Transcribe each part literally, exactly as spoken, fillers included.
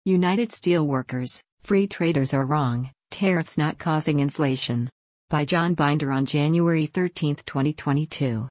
United Steelworkers, free traders are wrong, tariffs not causing inflation. By John Binder on January thirteenth, twenty twenty-two.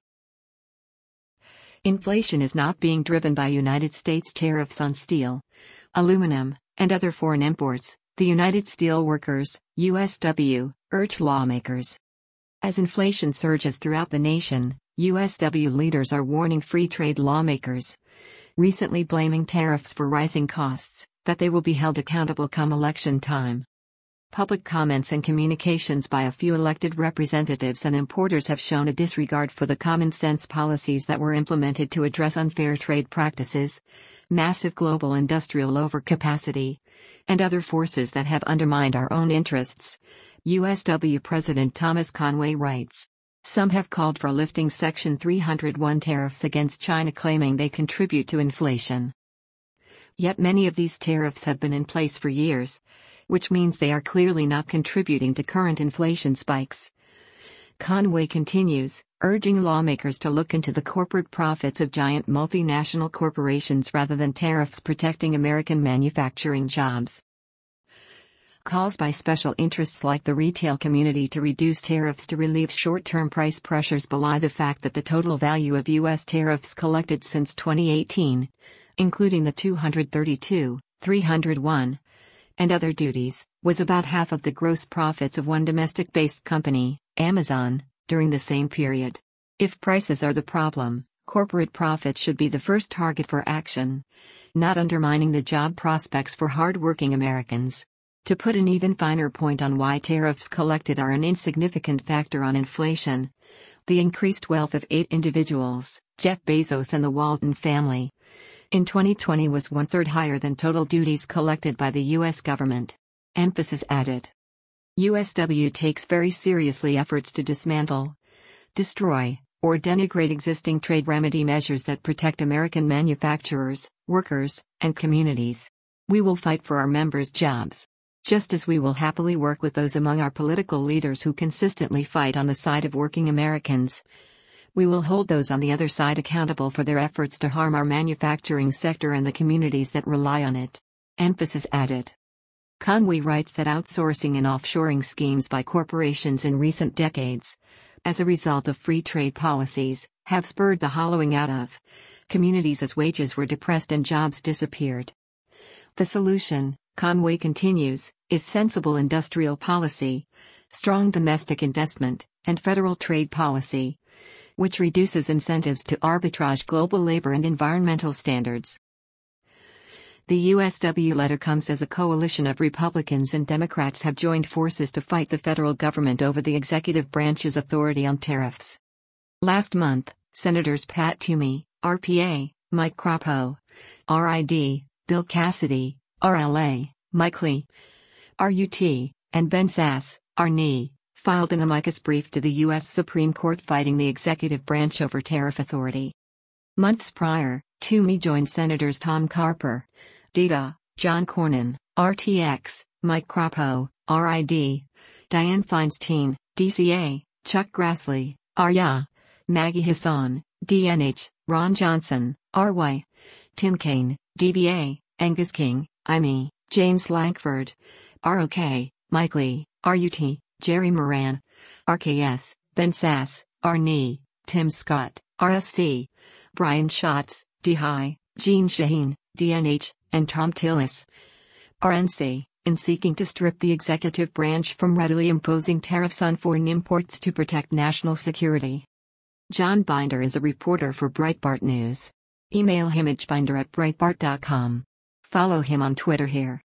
Inflation is not being driven by United States tariffs on steel, aluminum, and other foreign imports, the United Steelworkers, U S W, urge lawmakers. As inflation surges throughout the nation, U S W leaders are warning free trade lawmakers, recently blaming tariffs for rising costs, that they will be held accountable come election time. Public comments and communications by a few elected representatives and importers have shown a disregard for the common-sense policies that were implemented to address unfair trade practices, massive global industrial overcapacity, and other forces that have undermined our own interests, U S W President Thomas Conway writes. Some have called for lifting Section three oh one tariffs against China, claiming they contribute to inflation. Yet many of these tariffs have been in place for years, which means they are clearly not contributing to current inflation spikes. Conway continues, urging lawmakers to look into the corporate profits of giant multinational corporations rather than tariffs protecting American manufacturing jobs. Calls by special interests like the retail community to reduce tariffs to relieve short-term price pressures belie the fact that the total value of U S tariffs collected since twenty eighteen, including the two hundred thirty-two, three hundred one, and other duties, was about half of the gross profits of one domestic-based company, Amazon, during the same period. If prices are the problem, corporate profits should be the first target for action, not undermining the job prospects for hard-working Americans. To put an even finer point on why tariffs collected are an insignificant factor on inflation, the increased wealth of eight individuals, Jeff Bezos and the Walton family, in twenty twenty was one-third higher than total duties collected by the U S government. Emphasis added. U S W takes very seriously efforts to dismantle, destroy, or denigrate existing trade remedy measures that protect American manufacturers, workers, and communities. We will fight for our members' jobs, just as we will happily work with those among our political leaders who consistently fight on the side of working Americans. We will hold those on the other side accountable for their efforts to harm our manufacturing sector and the communities that rely on it. Emphasis added. Conway writes that outsourcing and offshoring schemes by corporations in recent decades, as a result of free trade policies, have spurred the hollowing out of communities as wages were depressed and jobs disappeared. The solution, Conway continues, is sensible industrial policy, strong domestic investment, and federal trade policy, which reduces incentives to arbitrage global labor and environmental standards. The U S W letter comes as a coalition of Republicans and Democrats have joined forces to fight the federal government over the executive branch's authority on tariffs. Last month, Senators Pat Toomey, R P A, Mike Crapo, R I D, Bill Cassidy, R L A, Mike Lee, R U T, and Ben Sasse, R N E, filed an amicus brief to the U S Supreme Court fighting the executive branch over tariff authority. Months prior, Toomey joined Senators Tom Carper, D D A, John Cornyn, R T X, Mike Crapo, R I D, Dianne Feinstein, D C A, Chuck Grassley, R Y A, Maggie Hassan, D N H, Ron Johnson, R Y, Tim Kaine, D B A, Angus King, I M E, James Lankford, R O K, Mike Lee, R U T, Jerry Moran, R K S, Ben Sasse, R N E, Tim Scott, R S C, Brian Schatz, D H I, Jeanne Shaheen, D N H, and Tom Tillis, R N C, in seeking to strip the executive branch from readily imposing tariffs on foreign imports to protect national security. John Binder is a reporter for Breitbart News. Email him at binder at breitbart dot com. Follow him on Twitter here.